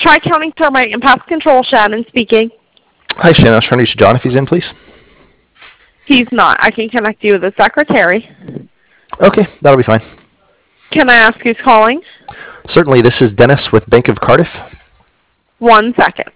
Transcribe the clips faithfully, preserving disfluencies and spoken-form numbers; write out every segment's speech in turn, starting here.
Tri-County Termite and Pest Control, Shannon speaking. Hi, Shannon. I was trying to reach John if he's in, please. He's not. I can connect you with the secretary. Okay, that'll be fine. Can I ask who's calling? Certainly, this is Dennis with Bank of Cardiff. One second.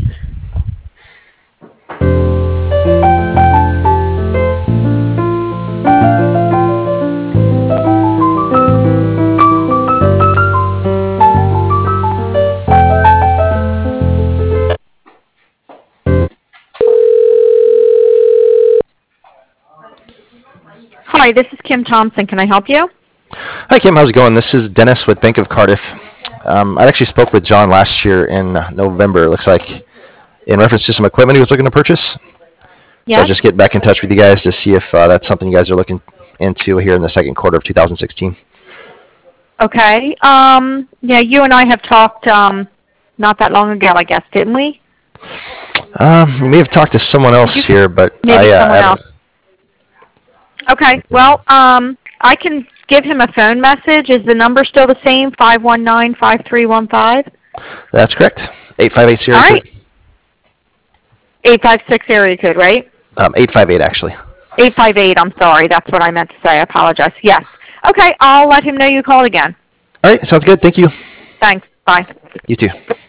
Hi, this is Kim Thompson. Can I help you? Hi, Kim. How's it going? This is Dennis with Bank of Cardiff. Um, I actually spoke with John last year in November, it looks like, in reference to some equipment he was looking to purchase. Yes. So I'll just get back in touch with you guys to see if uh, that's something you guys are looking into here in the second quarter of two thousand sixteen. Okay. Um, yeah, you and I have talked um, not that long ago, I guess, didn't we? Um, you may have talked to someone else you, here, but maybe I, uh, someone I else. Okay. Well, um, I can give him a phone message. Is the number still the same? five one nine, five three one five? That's correct. eight five eight zero. All right. eight five six area code, right? Um, eight five eight, actually. eight five eight, I'm sorry. That's what I meant to say. I apologize. Yes. Okay, I'll let him know you called again. All right, sounds good. Thank you. Thanks. Bye. You too.